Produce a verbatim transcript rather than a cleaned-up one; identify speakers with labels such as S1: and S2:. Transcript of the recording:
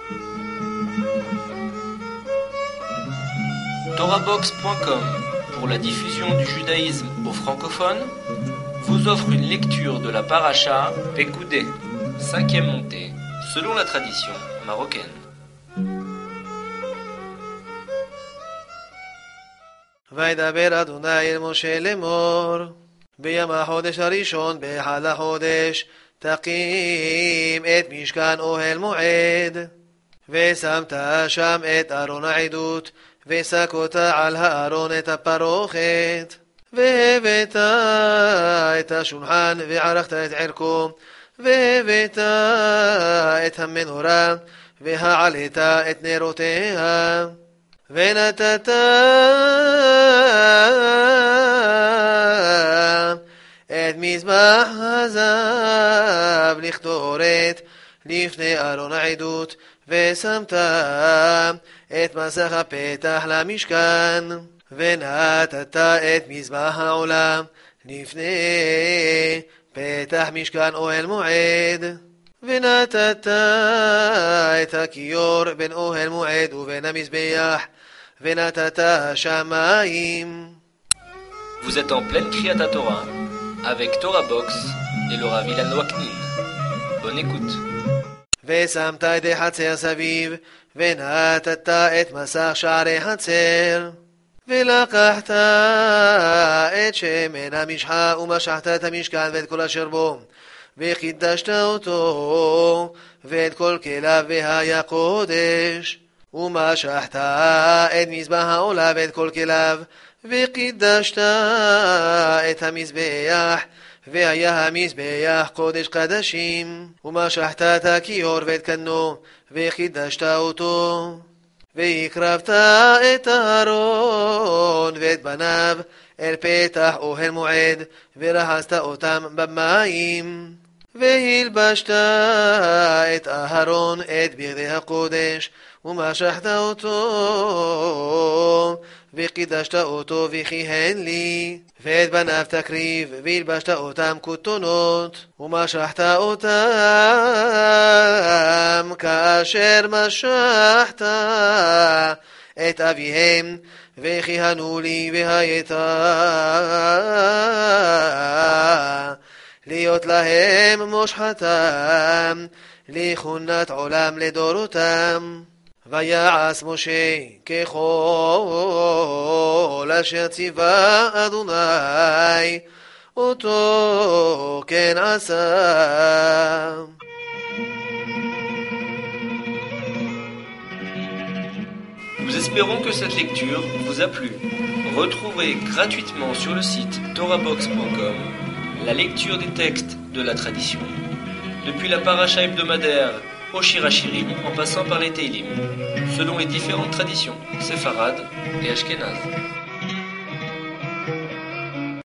S1: Torabox point com, pour la diffusion du judaïsme aux francophones, vous offre une lecture de la paracha Pekoudé, cinquième montée, selon la tradition marocaine.
S2: וידבר אדוני אל משה לאמור, ביום החודש הראשון באחד החודש תקים את משכן אוהל מועד, ושמת שם את ארון העדות, וסקות על הארון את הפרוכת, והבאת את השולחן וערכת את ערכו, והבאת את המנורה והעלית את נרותיה, ונתת את מזבח הזהב לכתורת לפני ארון העדות, ושמת את מסך הפתח למשכן, ונתת את מזבח העולה לפני פתח משכן אוהל מועד, ונתת את הכיור בין אוהל מועד ובין המזבח, ונתת שמיים.
S1: Vous êtes en pleine Kriyat Torah avec Torabox et le Rav Ilan Waknin. Bonne écoute.
S2: ושמת את החצר סביב, ונתת את מסך שערי חצר, ולקחת את שמן המשחה ומשחת את המשכן ואת כל אשר בו, וחידשת אותו ואת כל כליו והיה קודש, ומשחת את מזבח העולה ואת כל כליו, וחידשת את המזבח והיה המזבח קודש קדשים, ומשחת את הכיור ואת קנו וחידשת אותו, והקרבת את הארון ואת בניו אל פתח אוהל מועד, ורחצת אותם במים, והלבשת את אהרון את בגדי הקודש, ומשחת אותו וקידשת אותו וכיהן לי, ואת בניו תקריב והלבשת אותם כותונות, ומשחת אותם כאשר משחת את אביהם, וכיהנו לי, והייתה להיות להם מושחתם לכהונת עולם לדורותם. ויעש משה ככל אשר ציווה אדוני אותו כן עשה.
S1: Nous espérons que cette lecture vous a plu. Retrouvez gratuitement sur le site torabox point com la lecture des textes de la tradition, depuis la paracha hebdomadaire au Shirachirim en passant par les Teilim, selon les différentes traditions séfarades et ashkénazes.